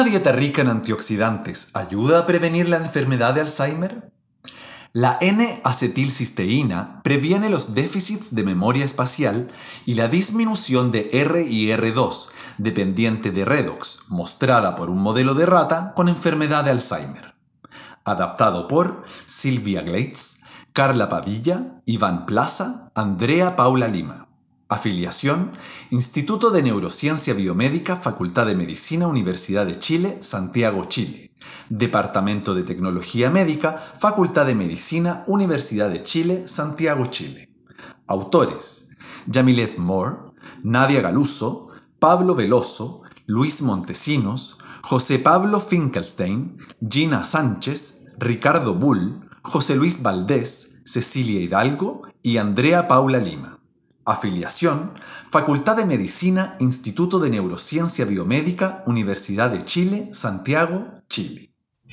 dieta rica en antioxidantes ayuda a prevenir la enfermedad de Alzheimer? La N-acetilcisteína previene los déficits de memoria espacial y la disminución de RIR2, dependiente de redox, mostrada por un modelo de rata con enfermedad de Alzheimer. Adaptado por Silvia Gleitz, Carla Padilla, Iván Plaza, Andrea Paula Lima. Afiliación: Instituto de Neurociencia Biomédica, Facultad de Medicina, Universidad de Chile, Santiago, Chile. Departamento de Tecnología Médica, Facultad de Medicina, Universidad de Chile, Santiago, Chile. Autores: Yamilet Moore, Nadia Galuso, Pablo Veloso, Luis Montesinos, José Pablo Finkelstein, Gina Sánchez, Ricardo Bull, José Luis Valdés, Cecilia Hidalgo y Andrea Paula Lima. Afiliación: Facultad de Medicina, Instituto de Neurociencia Biomédica, Universidad de Chile, Santiago, Chile.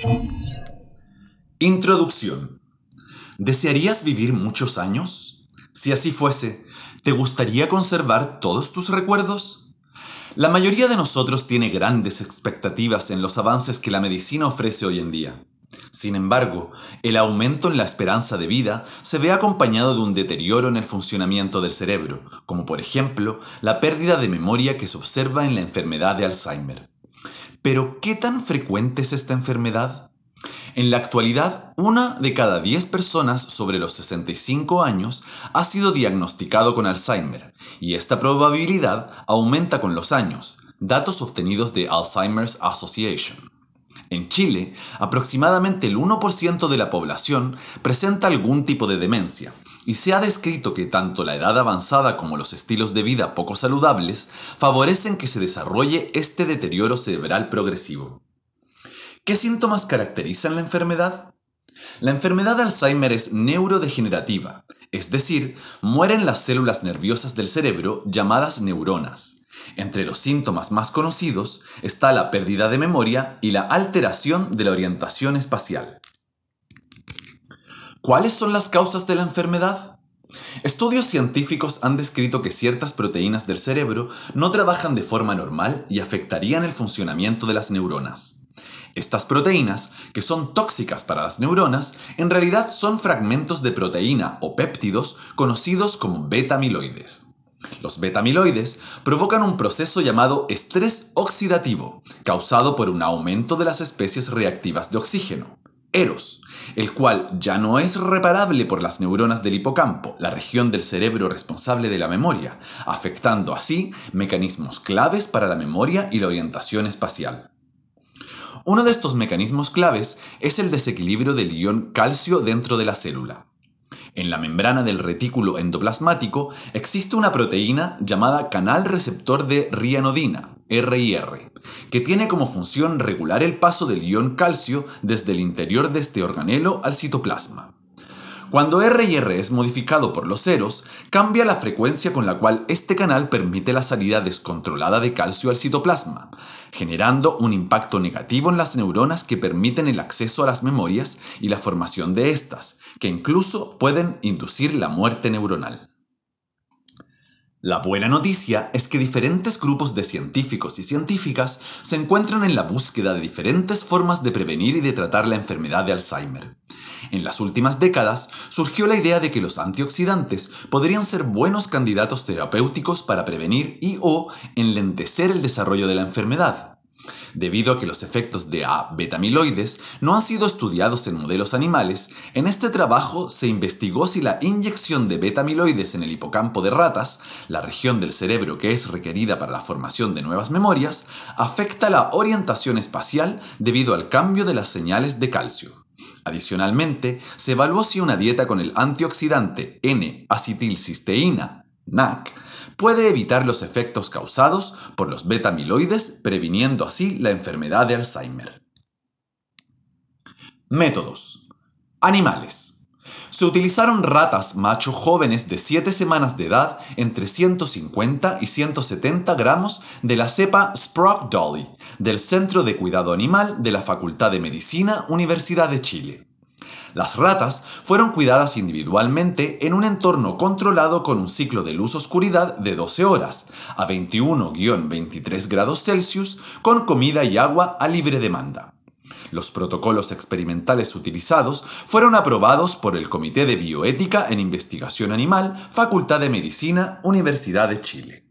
Introducción. ¿Desearías vivir muchos años? Si así fuese, ¿te gustaría conservar todos tus recuerdos? La mayoría de nosotros tiene grandes expectativas en los avances que la medicina ofrece hoy en día. Sin embargo, el aumento en la esperanza de vida se ve acompañado de un deterioro en el funcionamiento del cerebro, como por ejemplo la pérdida de memoria que se observa en la enfermedad de Alzheimer. Pero, ¿qué tan frecuente es esta enfermedad? En la actualidad, 1 de cada 10 personas sobre los 65 años ha sido diagnosticado con Alzheimer, y esta probabilidad aumenta con los años, datos obtenidos de Alzheimer's Association. En Chile, aproximadamente el 1% de la población presenta algún tipo de demencia, y se ha descrito que tanto la edad avanzada como los estilos de vida poco saludables favorecen que se desarrolle este deterioro cerebral progresivo. ¿Qué síntomas caracterizan la enfermedad? La enfermedad de Alzheimer es neurodegenerativa, es decir, mueren las células nerviosas del cerebro llamadas neuronas. Entre los síntomas más conocidos está la pérdida de memoria y la alteración de la orientación espacial. ¿Cuáles son las causas de la enfermedad? Estudios científicos han descrito que ciertas proteínas del cerebro no trabajan de forma normal y afectarían el funcionamiento de las neuronas. Estas proteínas, que son tóxicas para las neuronas, en realidad son fragmentos de proteína o péptidos conocidos como beta-amiloides. Los beta-amiloides provocan un proceso llamado estrés oxidativo, causado por un aumento de las especies reactivas de oxígeno, EROS, el cual ya no es reparable por las neuronas del hipocampo, la región del cerebro responsable de la memoria, afectando así mecanismos claves para la memoria y la orientación espacial. Uno de estos mecanismos claves es el desequilibrio del ion calcio dentro de la célula. En la membrana del retículo endoplasmático existe una proteína llamada canal receptor de rianodina, RIR, que tiene como función regular el paso del ion calcio desde el interior de este organelo al citoplasma. Cuando RIR es modificado por los EROS, cambia la frecuencia con la cual este canal permite la salida descontrolada de calcio al citoplasma, generando un impacto negativo en las neuronas que permiten el acceso a las memorias y la formación de estas, que incluso pueden inducir la muerte neuronal. La buena noticia es que diferentes grupos de científicos y científicas se encuentran en la búsqueda de diferentes formas de prevenir y de tratar la enfermedad de Alzheimer. En las últimas décadas surgió la idea de que los antioxidantes podrían ser buenos candidatos terapéuticos para prevenir y/o enlentecer el desarrollo de la enfermedad. Debido a que los efectos de beta-amiloides no han sido estudiados en modelos animales, en este trabajo se investigó si la inyección de beta-amiloides en el hipocampo de ratas, la región del cerebro que es requerida para la formación de nuevas memorias, afecta la orientación espacial debido al cambio de las señales de calcio. Adicionalmente, se evaluó si una dieta con el antioxidante N-acetilcisteína, NAC, puede evitar los efectos causados por los beta-amiloides, previniendo así la enfermedad de Alzheimer. Métodos. Animales. Se utilizaron ratas macho jóvenes de 7 semanas de edad entre 150 y 170 gramos de la cepa Sprague Dawley del Centro de Cuidado Animal de la Facultad de Medicina, Universidad de Chile. Las ratas fueron cuidadas individualmente en un entorno controlado con un ciclo de luz-oscuridad de 12 horas, a 21-23 grados Celsius, con comida y agua a libre demanda. Los protocolos experimentales utilizados fueron aprobados por el Comité de Bioética en Investigación Animal, Facultad de Medicina, Universidad de Chile.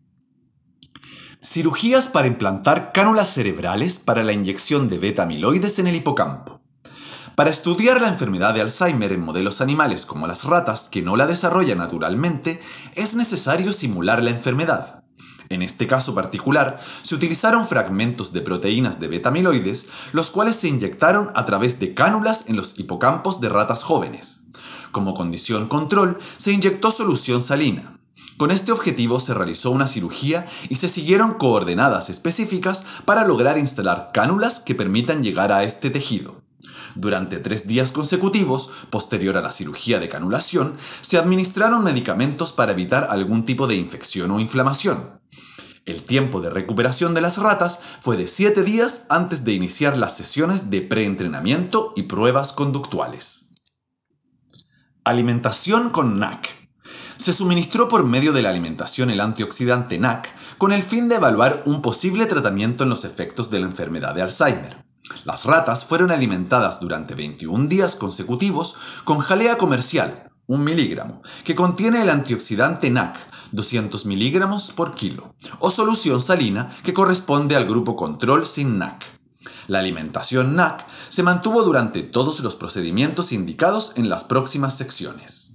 Cirugías para implantar cánulas cerebrales para la inyección de beta-amiloides en el hipocampo. Para estudiar la enfermedad de Alzheimer en modelos animales como las ratas, que no la desarrollan naturalmente, es necesario simular la enfermedad. En este caso particular, se utilizaron fragmentos de proteínas de beta-amiloides, los cuales se inyectaron a través de cánulas en los hipocampos de ratas jóvenes. Como condición control, se inyectó solución salina. Con este objetivo se realizó una cirugía y se siguieron coordenadas específicas para lograr instalar cánulas que permitan llegar a este tejido. Durante 3 días consecutivos, posterior a la cirugía de canulación, se administraron medicamentos para evitar algún tipo de infección o inflamación. El tiempo de recuperación de las ratas fue de 7 días antes de iniciar las sesiones de preentrenamiento y pruebas conductuales. Alimentación con NAC. Se suministró por medio de la alimentación el antioxidante NAC con el fin de evaluar un posible tratamiento en los efectos de la enfermedad de Alzheimer. Las ratas fueron alimentadas durante 21 días consecutivos con jalea comercial, 1 miligramo, que contiene el antioxidante NAC, 200 miligramos por kilo, o solución salina que corresponde al grupo control sin NAC. La alimentación NAC se mantuvo durante todos los procedimientos indicados en las próximas secciones.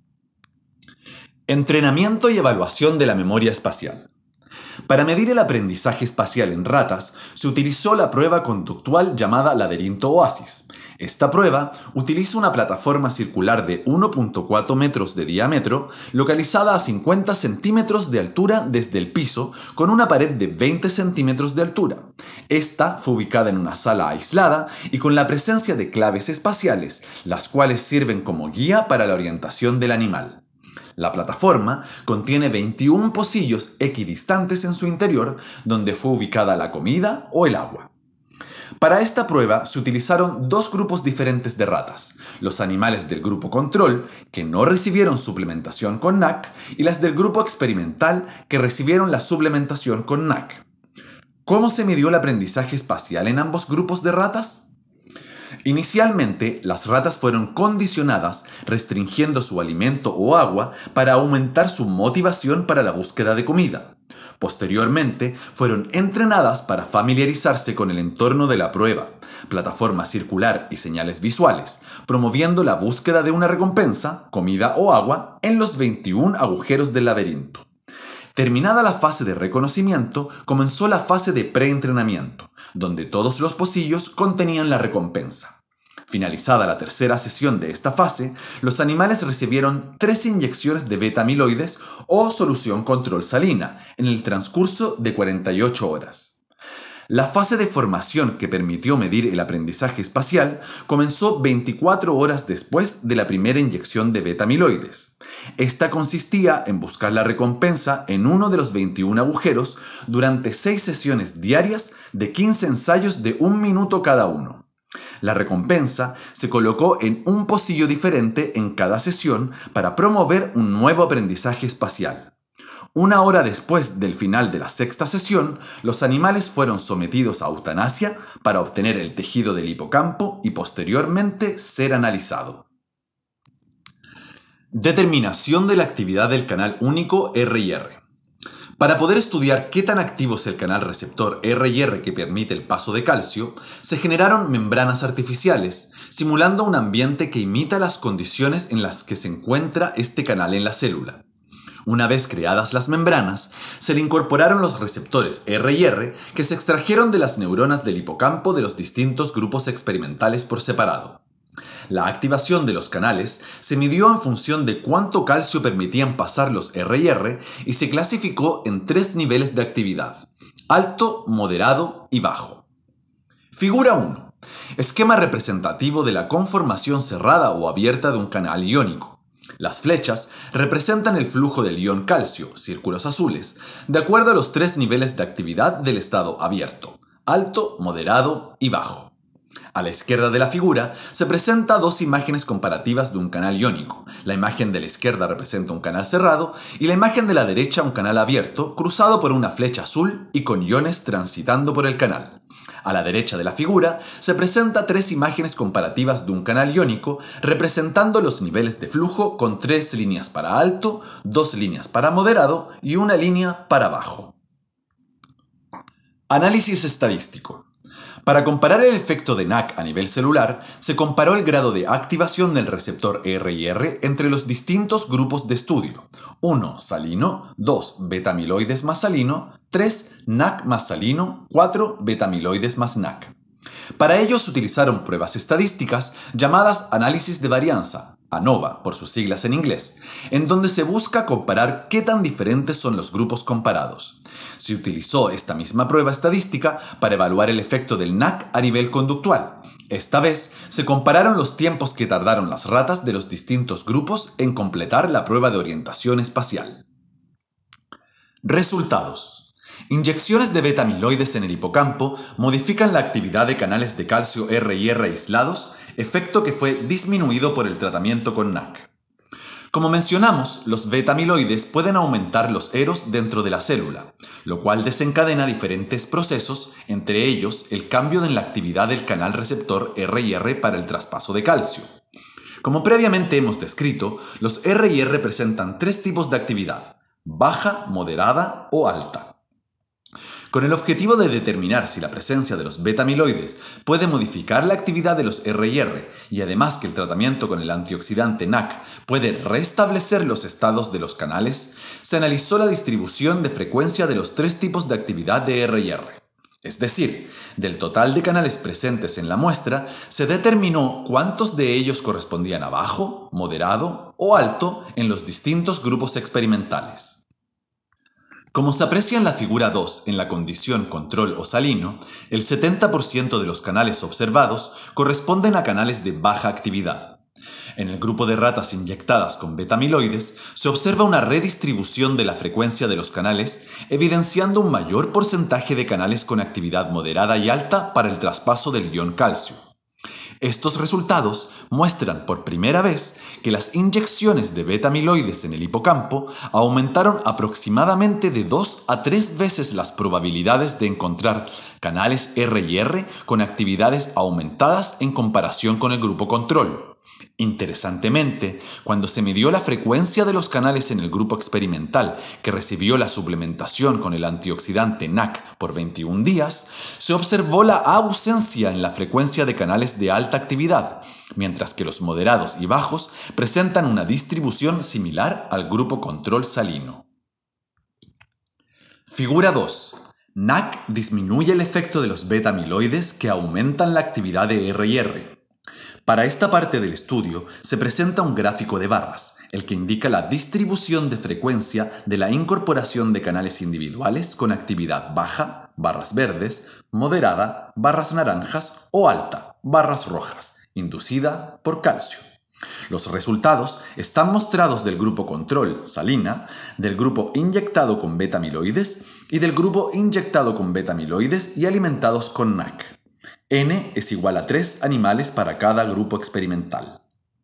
Entrenamiento y evaluación de la memoria espacial. Para medir el aprendizaje espacial en ratas, se utilizó la prueba conductual llamada Laberinto Oasis. Esta prueba utiliza una plataforma circular de 1.4 metros de diámetro, localizada a 50 centímetros de altura desde el piso, con una pared de 20 centímetros de altura. Esta fue ubicada en una sala aislada y con la presencia de claves espaciales, las cuales sirven como guía para la orientación del animal. La plataforma contiene 21 pocillos equidistantes en su interior, donde fue ubicada la comida o el agua. Para esta prueba se utilizaron 2 grupos diferentes de ratas, los animales del grupo control, que no recibieron suplementación con NAC, y las del grupo experimental, que recibieron la suplementación con NAC. ¿Cómo se midió el aprendizaje espacial en ambos grupos de ratas? Inicialmente, las ratas fueron condicionadas restringiendo su alimento o agua para aumentar su motivación para la búsqueda de comida. Posteriormente, fueron entrenadas para familiarizarse con el entorno de la prueba, plataforma circular y señales visuales, promoviendo la búsqueda de una recompensa, comida o agua, en los 21 agujeros del laberinto. Terminada la fase de reconocimiento, comenzó la fase de preentrenamiento, donde todos los pocillos contenían la recompensa. Finalizada la tercera sesión de esta fase, los animales recibieron 3 inyecciones de beta-amiloides o solución control salina en el transcurso de 48 horas. La fase de formación que permitió medir el aprendizaje espacial comenzó 24 horas después de la primera inyección de beta-amiloides. Esta consistía en buscar la recompensa en uno de los 21 agujeros durante 6 sesiones diarias de 15 ensayos de 1 minuto cada uno. La recompensa se colocó en un pocillo diferente en cada sesión para promover un nuevo aprendizaje espacial. 1 hora después del final de la 6ª sesión, los animales fueron sometidos a eutanasia para obtener el tejido del hipocampo y posteriormente ser analizado. Determinación de la actividad del canal único RIR. Para poder estudiar qué tan activo es el canal receptor RIR que permite el paso de calcio, se generaron membranas artificiales, simulando un ambiente que imita las condiciones en las que se encuentra este canal en la célula. Una vez creadas las membranas, se le incorporaron los receptores RIR que se extrajeron de las neuronas del hipocampo de los distintos grupos experimentales por separado. La activación de los canales se midió en función de cuánto calcio permitían pasar los RIR y se clasificó en 3 niveles de actividad: alto, moderado y bajo. Figura 1. Esquema representativo de la conformación cerrada o abierta de un canal iónico. Las flechas representan el flujo del ion calcio, círculos azules, de acuerdo a los 3 niveles de actividad del estado abierto: alto, moderado y bajo. A la izquierda de la figura se presenta dos imágenes comparativas de un canal iónico. La imagen de la izquierda representa un canal cerrado y la imagen de la derecha un canal abierto, cruzado por una flecha azul y con iones transitando por el canal. A la derecha de la figura se presenta tres imágenes comparativas de un canal iónico representando los niveles de flujo con 3 líneas para alto, 2 líneas para moderado y una línea para bajo. Análisis estadístico. Para comparar el efecto de NAC a nivel celular, se comparó el grado de activación del receptor RIR entre los distintos grupos de estudio. 1. Salino, 2. Beta-amiloides más salino, 3. NAC más salino, 4. Beta-amiloides más NAC. Para ello se utilizaron pruebas estadísticas llamadas análisis de varianza, ANOVA por sus siglas en inglés, en donde se busca comparar qué tan diferentes son los grupos comparados. Se utilizó esta misma prueba estadística para evaluar el efecto del NAC a nivel conductual. Esta vez se compararon los tiempos que tardaron las ratas de los distintos grupos en completar la prueba de orientación espacial. Resultados. Inyecciones de beta-amiloides en el hipocampo modifican la actividad de canales de calcio RIR aislados, efecto que fue disminuido por el tratamiento con NAC. Como mencionamos, los beta-amiloides pueden aumentar los eros dentro de la célula, lo cual desencadena diferentes procesos, entre ellos el cambio en la actividad del canal receptor RIR para el traspaso de calcio. Como previamente hemos descrito, los RIR presentan tres tipos de actividad: baja, moderada o alta. Con el objetivo de determinar si la presencia de los beta-amiloides puede modificar la actividad de los RIR y además que el tratamiento con el antioxidante NAC puede restablecer los estados de los canales, se analizó la distribución de frecuencia de los tres tipos de actividad de RIR. Es decir, del total de canales presentes en la muestra, se determinó cuántos de ellos correspondían a bajo, moderado o alto en los distintos grupos experimentales. Como se aprecia en la figura 2 en la condición control o salino, el 70% de los canales observados corresponden a canales de baja actividad. En el grupo de ratas inyectadas con beta-amiloides se observa una redistribución de la frecuencia de los canales, evidenciando un mayor porcentaje de canales con actividad moderada y alta para el traspaso del ion calcio. Estos resultados muestran por primera vez que las inyecciones de beta-amiloides en el hipocampo aumentaron aproximadamente de 2 a 3 veces las probabilidades de encontrar canales RIR con actividades aumentadas en comparación con el grupo control. Interesantemente, cuando se midió la frecuencia de los canales en el grupo experimental que recibió la suplementación con el antioxidante NAC por 21 días, se observó la ausencia en la frecuencia de canales de alta actividad, mientras que los moderados y bajos presentan una distribución similar al grupo control salino. Figura 2. NAC disminuye el efecto de los beta-amiloides que aumentan la actividad de RIR. Para esta parte del estudio se presenta un gráfico de barras, el que indica la distribución de frecuencia de la incorporación de canales individuales con actividad baja, barras verdes, moderada, barras naranjas o alta, barras rojas, inducida por calcio. Los resultados están mostrados del grupo control, salina, del grupo inyectado con beta-amiloides y del grupo inyectado con beta-amiloides y alimentados con NAC. N es igual a 3 animales para cada grupo experimental.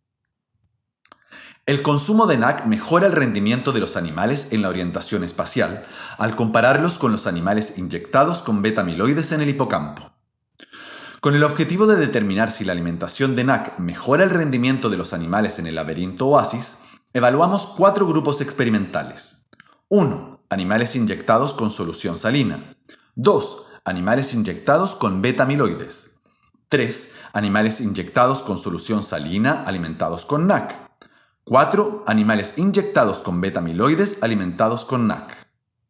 El consumo de NAC mejora el rendimiento de los animales en la orientación espacial al compararlos con los animales inyectados con beta-amiloides en el hipocampo. Con el objetivo de determinar si la alimentación de NAC mejora el rendimiento de los animales en el laberinto Oasis, evaluamos 4 grupos experimentales. 1. Animales inyectados con solución salina. 2. Animales inyectados con beta-amiloides. 3. Animales inyectados con solución salina alimentados con NAC. 4. Animales inyectados con beta-amiloides alimentados con NAC.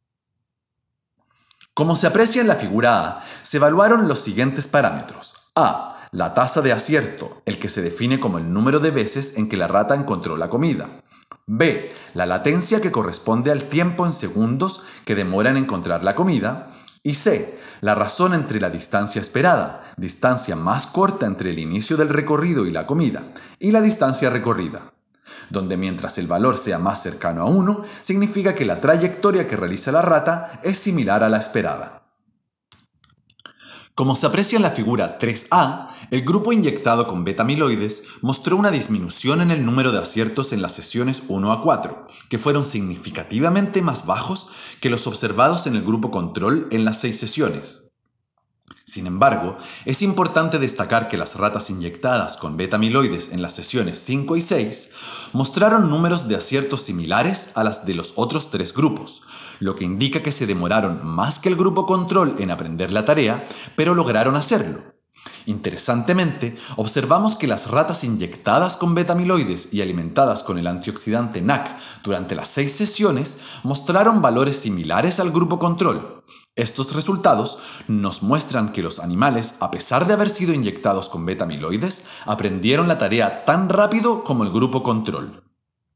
Como se aprecia en la figura A, se evaluaron los siguientes parámetros. A. La tasa de acierto, el que se define como el número de veces en que la rata encontró la comida. B. La latencia, que corresponde al tiempo en segundos que demora en encontrar la comida. Y C. La razón entre la distancia esperada, distancia más corta entre el inicio del recorrido y la comida, y la distancia recorrida, donde mientras el valor sea más cercano a 1, significa que la trayectoria que realiza la rata es similar a la esperada. Como se aprecia en la figura 3A, el grupo inyectado con beta-amiloides mostró una disminución en el número de aciertos en las sesiones 1 a 4, que fueron significativamente más bajos que los observados en el grupo control en las 6 sesiones. Sin embargo, es importante destacar que las ratas inyectadas con beta-amiloides en las sesiones 5 y 6 mostraron números de aciertos similares a las de los otros 3 grupos, lo que indica que se demoraron más que el grupo control en aprender la tarea, pero lograron hacerlo. Interesantemente, observamos que las ratas inyectadas con beta-amiloides y alimentadas con el antioxidante NAC durante las 6 sesiones mostraron valores similares al grupo control. Estos resultados nos muestran que los animales, a pesar de haber sido inyectados con beta-amiloides, aprendieron la tarea tan rápido como el grupo control.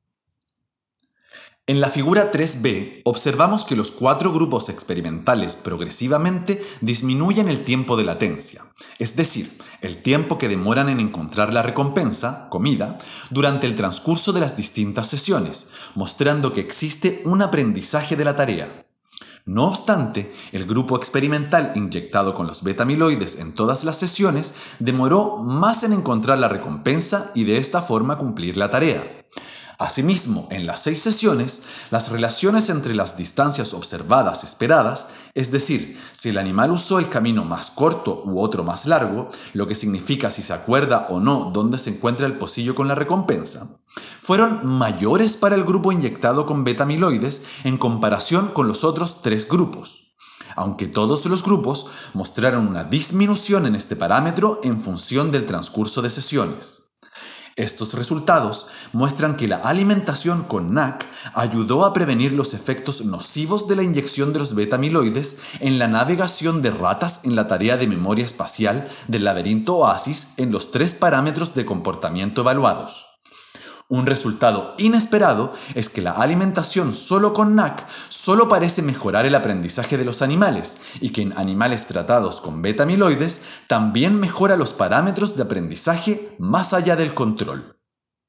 En la figura 3b, observamos que los 4 grupos experimentales progresivamente disminuyen el tiempo de latencia, es decir, el tiempo que demoran en encontrar la recompensa, comida, durante el transcurso de las distintas sesiones, mostrando que existe un aprendizaje de la tarea. No obstante, el grupo experimental inyectado con los beta-amiloides en todas las sesiones demoró más en encontrar la recompensa y de esta forma cumplir la tarea. Asimismo, en las 6 sesiones, las relaciones entre las distancias observadas esperadas, es decir, si el animal usó el camino más corto u otro más largo, lo que significa si se acuerda o no dónde se encuentra el pocillo con la recompensa, fueron mayores para el grupo inyectado con beta-amiloides en comparación con los otros 3 grupos, aunque todos los grupos mostraron una disminución en este parámetro en función del transcurso de sesiones. Estos resultados muestran que la alimentación con NAC ayudó a prevenir los efectos nocivos de la inyección de los beta-amiloides en la navegación de ratas en la tarea de memoria espacial del laberinto Oasis en los 3 parámetros de comportamiento evaluados. Un resultado inesperado es que la alimentación solo con NAC solo parece mejorar el aprendizaje de los animales y que en animales tratados con beta-amiloides también mejora los parámetros de aprendizaje más allá del control.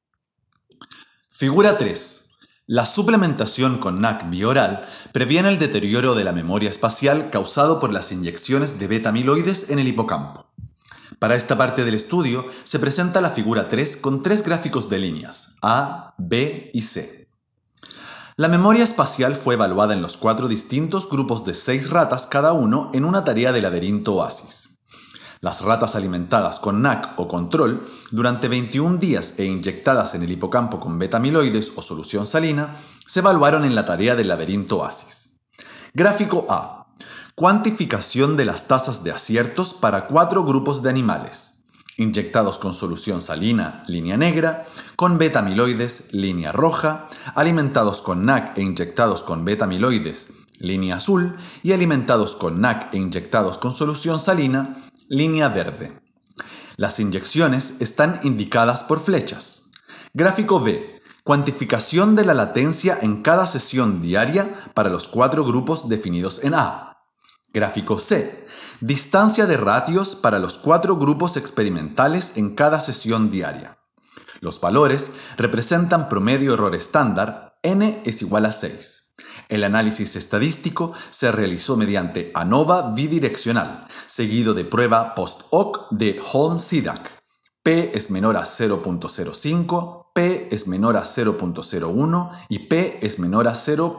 Figura 3. La suplementación con NAC bioral previene el deterioro de la memoria espacial causado por las inyecciones de beta-amiloides en el hipocampo. Para esta parte del estudio se presenta la figura 3 con 3 gráficos de líneas, A, B y C. La memoria espacial fue evaluada en los 4 distintos grupos de 6 ratas cada uno en una tarea de laberinto Oasis. Las ratas alimentadas con NAC o control durante 21 días e inyectadas en el hipocampo con beta-amiloides o solución salina se evaluaron en la tarea del laberinto Oasis. Gráfico A. Cuantificación de las tasas de aciertos para 4 grupos de animales, inyectados con solución salina, línea negra, con beta-amiloides, línea roja, alimentados con NAC e inyectados con beta-amiloides, línea azul, y alimentados con NAC e inyectados con solución salina, línea verde. Las inyecciones están indicadas por flechas. Gráfico B. Cuantificación de la latencia en cada sesión diaria para los 4 grupos definidos en A. Gráfico C. Distancia de ratios para los 4 grupos experimentales en cada sesión diaria. Los valores representan promedio error estándar, n es igual a 6. El análisis estadístico se realizó mediante ANOVA bidireccional, seguido de prueba post-hoc de Holm-Sidak. P es menor a 0.05, P es menor a 0.01 y P es menor a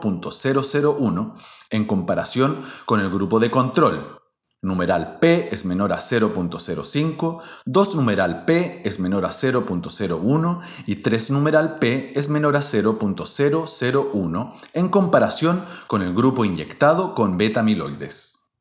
0.001 en comparación con el grupo de control. Numeral P es menor a 0.05, 2 numeral P es menor a 0.01 y 3 numeral P es menor a 0.001 en comparación con el grupo inyectado con beta-amiloides.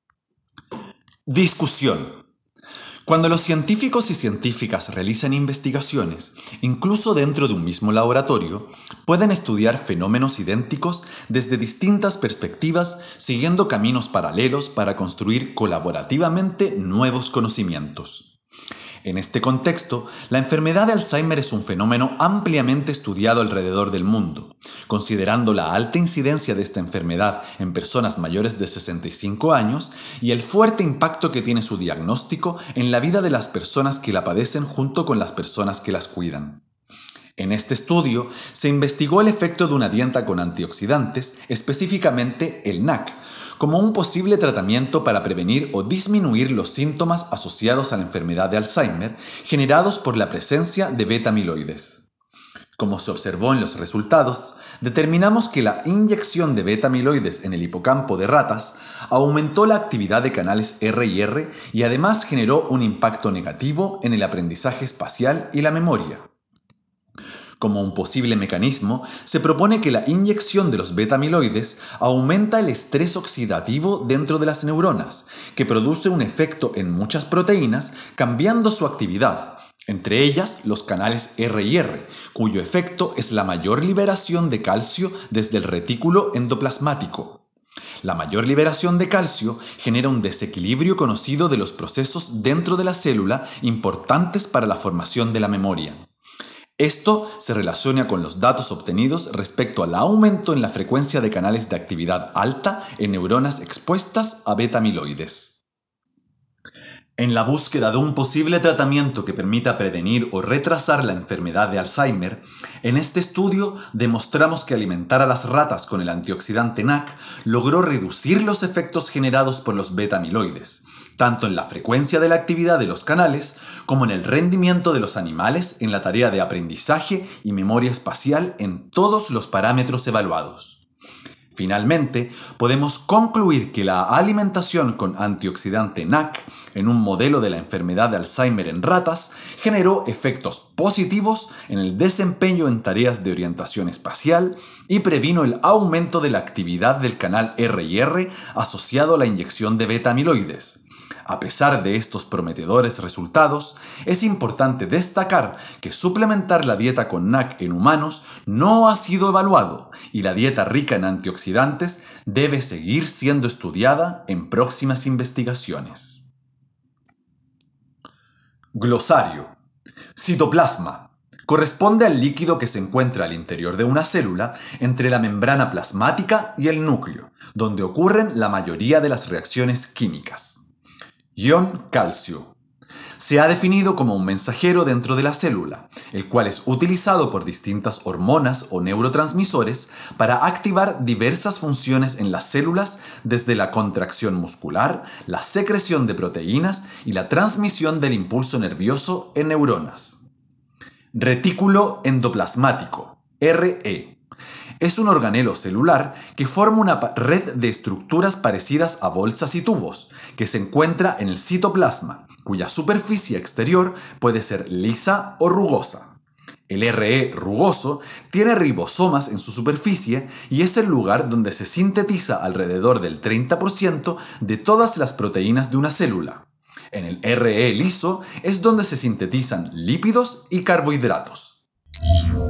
Discusión. Cuando los científicos y científicas realizan investigaciones, incluso dentro de un mismo laboratorio, pueden estudiar fenómenos idénticos desde distintas perspectivas, siguiendo caminos paralelos para construir colaborativamente nuevos conocimientos. En este contexto, la enfermedad de Alzheimer es un fenómeno ampliamente estudiado alrededor del mundo, considerando la alta incidencia de esta enfermedad en personas mayores de 65 años y el fuerte impacto que tiene su diagnóstico en la vida de las personas que la padecen junto con las personas que las cuidan. En este estudio se investigó el efecto de una dieta con antioxidantes, específicamente el NAC, como un posible tratamiento para prevenir o disminuir los síntomas asociados a la enfermedad de Alzheimer generados por la presencia de beta-amiloides. Como se observó en los resultados, determinamos que la inyección de beta-amiloides en el hipocampo de ratas aumentó la actividad de canales RR y además generó un impacto negativo en el aprendizaje espacial y la memoria. Como un posible mecanismo, se propone que la inyección de los beta-amiloides aumenta el estrés oxidativo dentro de las neuronas, que produce un efecto en muchas proteínas, cambiando su actividad, entre ellas los canales R y R, cuyo efecto es la mayor liberación de calcio desde el retículo endoplasmático. La mayor liberación de calcio genera un desequilibrio conocido de los procesos dentro de la célula importantes para la formación de la memoria. Esto se relaciona con los datos obtenidos respecto al aumento en la frecuencia de canales de actividad alta en neuronas expuestas a beta-amiloides. En la búsqueda de un posible tratamiento que permita prevenir o retrasar la enfermedad de Alzheimer, en este estudio demostramos que alimentar a las ratas con el antioxidante NAC logró reducir los efectos generados por los beta-amiloides, tanto en la frecuencia de la actividad de los canales como en el rendimiento de los animales en la tarea de aprendizaje y memoria espacial en todos los parámetros evaluados. Finalmente, podemos concluir que la alimentación con antioxidante NAC en un modelo de la enfermedad de Alzheimer en ratas generó efectos positivos en el desempeño en tareas de orientación espacial y previno el aumento de la actividad del canal RR asociado a la inyección de beta-amiloides. A pesar de estos prometedores resultados, es importante destacar que suplementar la dieta con NAC en humanos no ha sido evaluado y la dieta rica en antioxidantes debe seguir siendo estudiada en próximas investigaciones. Glosario. Citoplasma. Corresponde al líquido que se encuentra al interior de una célula entre la membrana plasmática y el núcleo, donde ocurren la mayoría de las reacciones químicas. Ion calcio. Se ha definido como un mensajero dentro de la célula, el cual es utilizado por distintas hormonas o neurotransmisores para activar diversas funciones en las células, desde la contracción muscular, la secreción de proteínas y la transmisión del impulso nervioso en neuronas. Retículo endoplasmático, RE. Es un organelo celular que forma una red de estructuras parecidas a bolsas y tubos, que se encuentra en el citoplasma, cuya superficie exterior puede ser lisa o rugosa. El RE rugoso tiene ribosomas en su superficie y es el lugar donde se sintetiza alrededor del 30% de todas las proteínas de una célula. En el RE liso es donde se sintetizan lípidos y carbohidratos.